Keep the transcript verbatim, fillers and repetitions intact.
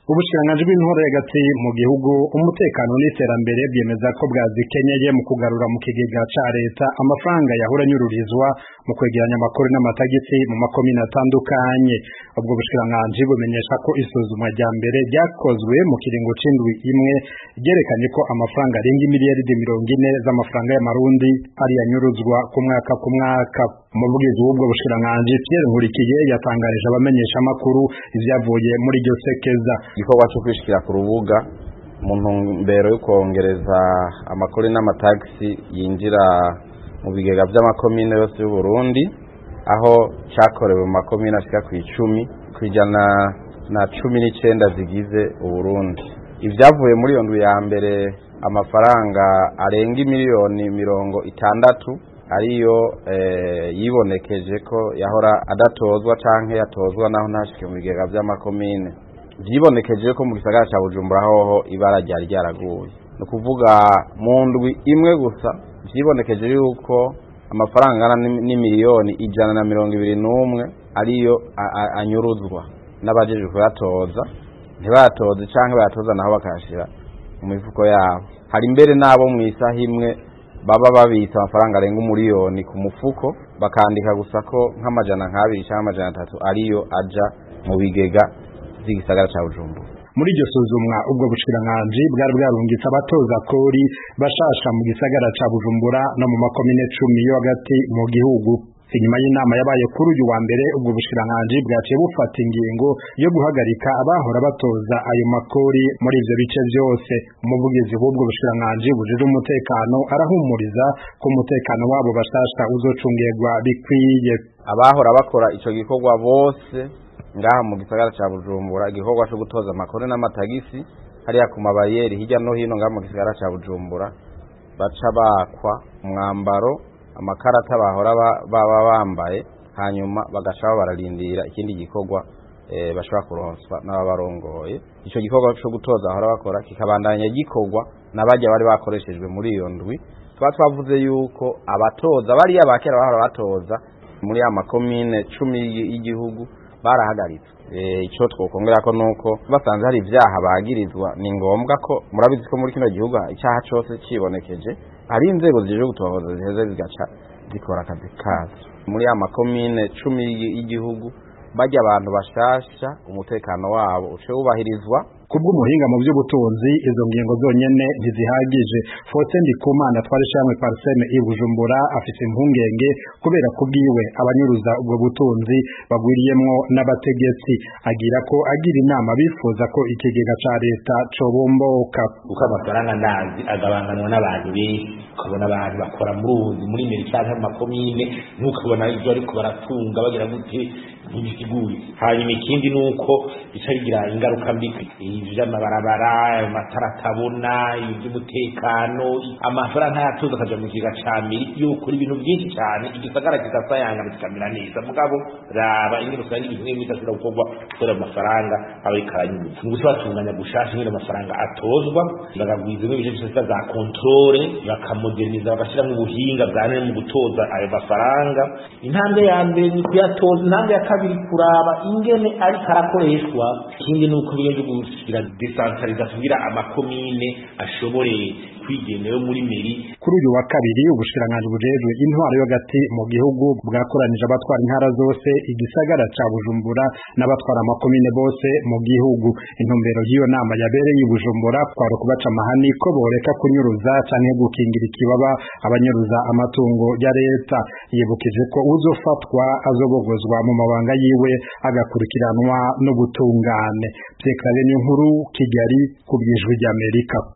Ubushikiranganji bw'intore hagati mu gihugu umutekano n'iterambere byemeza ko bwazikenyeye mu kugarura mu kigega ca leta amafaranga yahora anyururizwa mu kwegeranya amakori n'amatagisi mu makomine atandukanye. Ubwo bushikiranganji bumenyesha ko isuzumwa rya mbere ryakozwe mu kiringo c'indwi imwe ryerekanye ko amafaranga arenga imiliyaridi mirongo ine z'amafaranga y'amarundi ari yanyuruzwa ku mwaka ku mwaka. Umuvugizi w'ubwo bushikiranganji Pierre Nkurikiye yatangarije abamenyesha amakuru ivyavuye muri iryo sekeza. Igikorwa cyo kwishikira ku rubuga mu ntumbero yo kongereza amakori n'amatagisi yinjira mu bigega vy'amakomine yose y'u Burundi, aho cakorewe mu makomine ashika ku icumi kwijana na cumi n'icenda zigize u Burundi. Ivyavuye muri iyo ndwi ya mbere amafaranga arenga miliyoni mirongo itandatu ariyo eh, yibonekeje ko yahora adatozwa canke yatozwa naho ntashike mu bigega vy'amakomine. Vyibonekeje ko mu gisagara ca Bujumbura hoho ibara ryari ryaraguye. No kuvuga mu ndwi imwe gusa vyibonekeje yuko amafaranga ni miliyoni ijana na mirongo ibiri n'umwe ariyo anyuruzwa n'abajejwe kuyatoza, ntibatoze canke bayatoza naho bakashira mu mifuko yabo. Hari mbere nabo mu isaha imwe baba babitsa amafaranga arenga umuriyoni ku mufuko bakandika gusa ko nk'amajana nk'abiri canke amajana atatu ariyo aja mu bigega z'igisagara ca Bujumbura. Muri iryo suzumwa ubwo bushikiranganji bwari bwarungitse abatoza kori bashasha mu gisagara ca Bujumbura no mu makomine cumi yo hagati mu gihugu. Inyuma y'inama yabaye kuri uyu wa mbere ubwo bushikiranganji bwaciye bufata ingingo yo guhagarika abahora batoza ayo makori muri ivyo bice vyose. Umuvugizi w'ubwo bushikiranganji bujejwe umutekano arahumuriza ko umutekano wabo bashasha uzocungerwa bikwiye. Abahora bakora ico gikorwa bose ngaha mu gisagara ca Bujumbura, igikorwa cyo gutoza amakori n'amatagisi hariya ku mabariyeri hirya no hino ngaha mu gisagara ca Bujumbura, baca bakwa umwambaro amakarata bahora baba bambaye, hanyuma bagasha bararindira ikindi gikorwa e, bashobora kuronswa n'abarongoye. Ico gikorwa cyo gutoza bahora bakora kikabandanya gikorwa n'abajya bari bakoreshejwe muri iyo ndwi. Twa twavuze yuko abatoza bari abakera bahora batoza muri ya makomine cumi y'igihugu barahagaritse. Eh ico twokongera ko nuko basanze hari ivyaha bagirizwa, ni ngombwa ko murabizi ko muri kino gihugu icyaha cyose cibonekeje ari inzego zije gutohoza ziheze zigaca zikora akazi kazo. Muri ya makomine cumi y'igihugu bajya abantu bashasha umutekano wabo uce ubahirizwa. Kubwo umuhinga mu by'ubutunzi izo ngingo zonyene ntizihagije. Faustin Ndikumana twarishamwe Parseme i Bujumbura afite impungenge kubera kubwiwe abanyuruza ubwo butunzi bagwiriyemwo n'abategetsi. Agira ko agira inama bifuza ko ikigega ca leta cobomboka. Uko amafaranga ndazi agabanganwa n'abantu benshi, ukabona abantu bakora muri uzi muri mericane mu makomine, ntukabona ivyo ariko baratunga bagira gute ntibisiguye. Hanyuma ikindi nuko bicagira ingaruka mbi vy'amabarabara, amatara atabona, ivy'umutekano, amafaranga yatoza akaja mu kiga ca mbere yokora ibintu byinshi cyane igisagara kigasayanga bikamera neza. Mugabo raba ingene usanga ibintu bimwe bitashobora gukorwa kubera amafaranga aba ikaranyuza. Ngo batunganya gushasha ingene amafaranga atozwa, bagagwiza ibintu byose za controle, bakamoderniza bagashira mu buhinga bwane mu gutoza ayo mafaranga. Intambwe ya mbere ni kuyatoza, intambwe ya kabiri kuraba ingene ari karakoreshwa, ikindi nuko biyo gushira decentraliza kugira amakomine ashobore kwigenera muri meri. Kuri uyu wa kabiri ubushikiranganji bujejwe intwaro yo hagati mu gihugu bwakoranije abatwara intara zose igisagara ca Bujumbura n'abatwara amakomine bose mu gihugu. Intumbero y'iyo nama yabereye i Bujumbura kwaro kubaca amahani ko boreka kunyuruza canke gukingira ikibaba abanyuruza amatungo ya leta. Yibukije ko uzofatwa azobogozwa mu mabanga yiwe agakurikiranwa n'ubutungane. Vyekare n'inkuru Kigali ku bw'ijwi ry'Amerika.